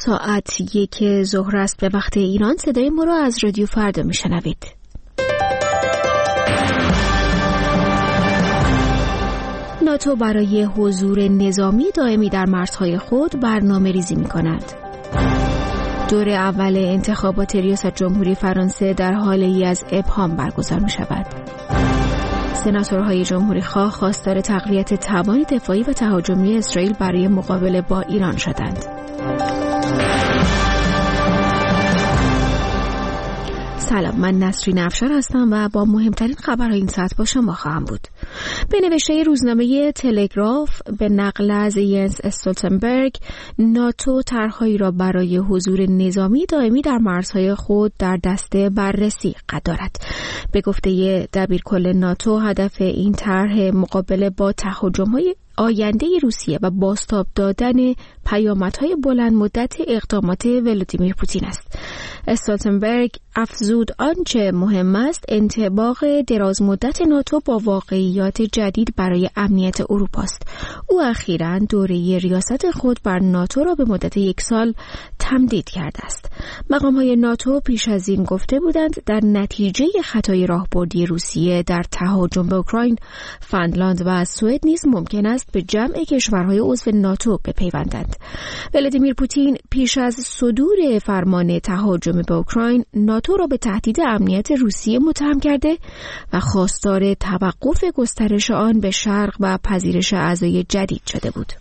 ساعت 1 ظهر است به وقت ایران. صدای ما را از رادیو فردا میشنوید. ناتو برای حضور نظامی دائمی در مرزهای خود برنامه ریزی می کند. دور اول انتخابات ریاست جمهوری فرانسه در حال از ابهام برگزار می شود. سناتورهای جمهوری خواه خواستار تقویت توان دفاعی و تهاجمی اسرائیل برای مقابله با ایران شدند. سلام، من نسرین افشار هستم و با مهمترین خبرهای این ساعت با شما خواهم بود. به نوشته روزنامه تلگراف به نقل از ینس استولتنبرگ، ناتو طرحهایی را برای حضور نظامی دائمی در مرزهای خود در دسته بررسی قرار دارد. به گفته دبیرکل ناتو، هدف این طرح مقابله با تهاجم‌های آینده روسیه و بازتاب دادن پیامدهای بلند مدت اقدامات ولادیمیر پوتین است. استولتنبرگ افزود آنچه مهم است انطباق دراز مدت ناتو با واقعیات جدید برای امنیت اروپا است. او اخیراً دوره ریاست خود بر ناتو را به مدت 1 سال تمدید کرده است. مقام‌های ناتو پیش از این گفته بودند در نتیجه خطای راهبردی روسیه در تهاجم به اوکراین، فنلاند و سوئد نیز ممکن است به جمع کشورهای عضو ناتو بپیوندند. ولادیمیر پوتین پیش از صدور فرمان تهاجم به اوکراین، ناتو را به تهدید امنیت روسیه متهم کرده و خواستار توقف گسترش آن به شرق و پذیرش اعضای جدید شده بود.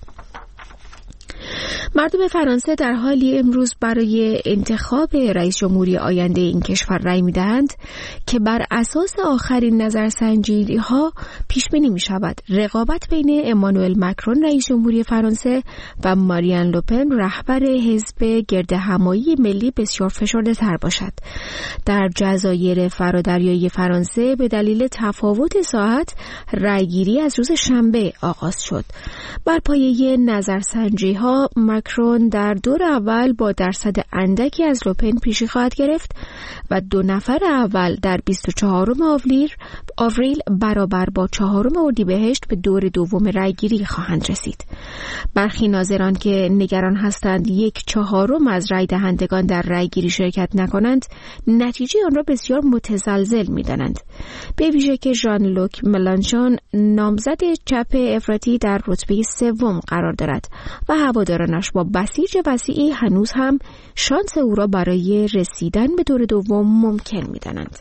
مردم فرانسه در حالی امروز برای انتخاب رئیس جمهوری آینده این کشور رأی می‌دهند که بر اساس آخرین نظرسنجی‌ها پیش بینی می‌شود رقابت بین امانوئل مکرون رئیس جمهوری فرانسه و مارین لوپن رهبر حزب گردهمایی ملی بسیار فشرده‌تر باشد. در جزایر فرادریایی فرانسه به دلیل تفاوت ساعت رأیگیری از روز شنبه آغاز شد. بر پایه نظرسنجی‌ها مکرون در دور اول با درصد اندکی از لوپن پیشی خواهد گرفت و 2 نفر اول در 24 آوریل برابر با 4 اردیبهشت به دور دوم رأیگیری خواهند رسید. برخی ناظران که نگران هستند 1/4 از رأی دهندگان در رأیگیری شرکت نکنند، نتیجه آن را بسیار متزلزل می‌دانند. به ویژه که ژان لوک ملانشون نامزد چپ افراطی در رتبه 3 قرار دارد و هوادارانش با بسیج وسیعی هنوز هم شانس او را برای رسیدن به دور دوم ممکن می‌دانند.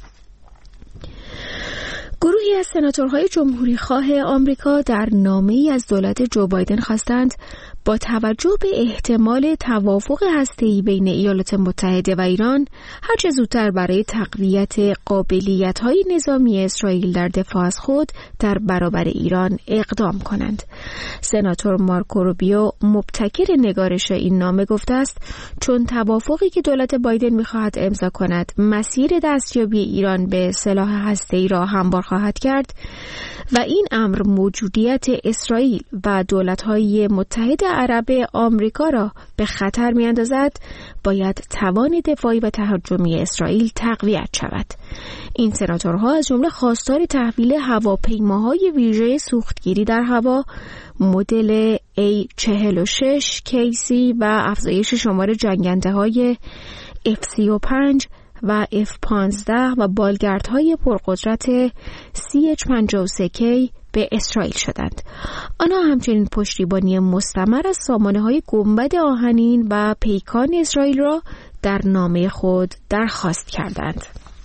گروهی از سناتورهای جمهوری خواه آمریکا در نامه‌ای از دولت جو بایدن خواستند با توجه به احتمال توافق هسته‌ای بین ایالات متحده و ایران هرچه زودتر برای تقویت قابلیت‌های نظامی اسرائیل در دفاع از خود در برابر ایران اقدام کنند. سناتور مارکو روبیو مبتکر نگارش این نامه گفته است چون توافقی که دولت بایدن می‌خواهد امضا کند مسیر دستیابی ایران به سلاح هسته‌ای را هموار خواهد کرد و این امر موجودیت اسرائیل و دولت‌های متحد عرب آمریکا را به خطر می‌اندازد، باید توان دفاعی و تهاجمی اسرائیل تقویت شود. این سناتورها از جمله خواستار تحویل هواپیماهای ویژه سوختگیری در هوا مدل A46 KC و افزایش شمار جنگنده‌های F-35 و F-15 و بالگردهای پرقدرت CH-53K به اسرائیل شدند. آنها همچنین پشتیبانی مستمر از سامانه‌های گنبد آهنین و پیکان اسرائیل را در نامه خود درخواست کردند.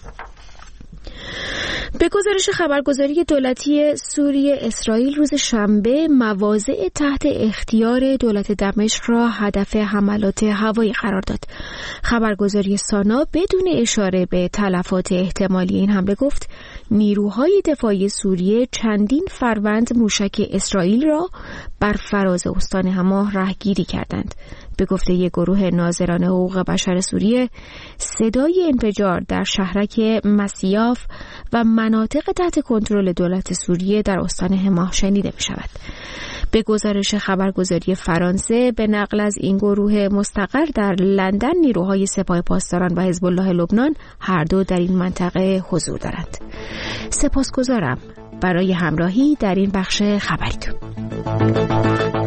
به گزارش خبرگزاری دولتی سوریه، اسرائیل روز شنبه مواضع تحت اختیار دولت دمشق را هدف حملات هوایی قرار داد. خبرگزاری سانا بدون اشاره به تلفات احتمالی این حمله گفت نیروهای دفاعی سوریه چندین فروند موشک اسرائیل را بر فراز استان حما رهگیری کردند. به گفته یک گروه ناظران حقوق بشر سوریه، صدای انفجار در شهرک مسیاف و مناطق تحت کنترل دولت سوریه در استان حما شنیده می شود. به گزارش خبرگزاری فرانسه به نقل از این گروه مستقر در لندن، نیروهای سپاه پاسداران و حزب الله لبنان هر دو در این منطقه حضور دارند. سپاسگزارم برای همراهی در این بخش خبری.